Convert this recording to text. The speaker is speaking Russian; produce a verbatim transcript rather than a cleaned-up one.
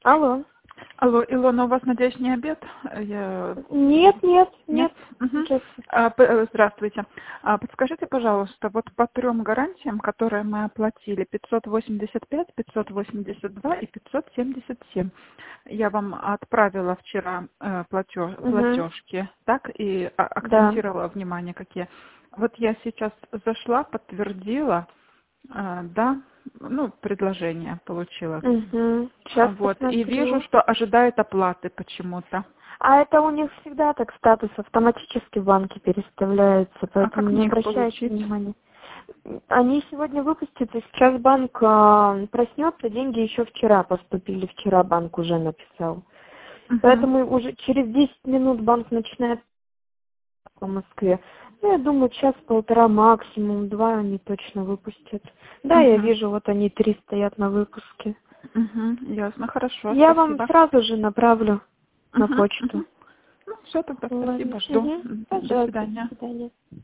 Алло. Алло, Илона, у вас, надеюсь, не обед? Я... Нет, нет, Нет? нет. Мгм. Здравствуйте. А, п- э, Здравствуйте. А, Подскажите, пожалуйста, вот по трем гарантиям, которые мы оплатили, пятьсот восемьдесят пять, пятьсот восемьдесят два и пятьсот семьдесят семь, я вам отправила вчера э, платеж, Угу. платежки, так, и а- Да. акцентировала внимание, какие. Вот я сейчас зашла, подтвердила, а, да, ну, предложение получила. Угу. А, Сейчас Вот, и вижу, посмотрю. что ожидает оплаты почему-то. А это у них всегда так статус автоматически в банке переставляется, А поэтому как не мне их обращайте получить? внимания. Они сегодня выпустят, и сейчас банк а, проснется, деньги еще вчера поступили, вчера банк уже написал. Мгм. Поэтому уже через десять минут банк начинает по Москве. Ну, я думаю, час-полтора максимум, два они точно выпустят. Да, я Мгм. вижу, вот они три стоят на выпуске. Мгм. Ясно, хорошо, Я вам спасибо. сразу же направлю на Мгм. почту. Мгм. Ну, все, тогда Ладно. спасибо, жду. Угу. М, До Пожалуйста, до свидания. свидания.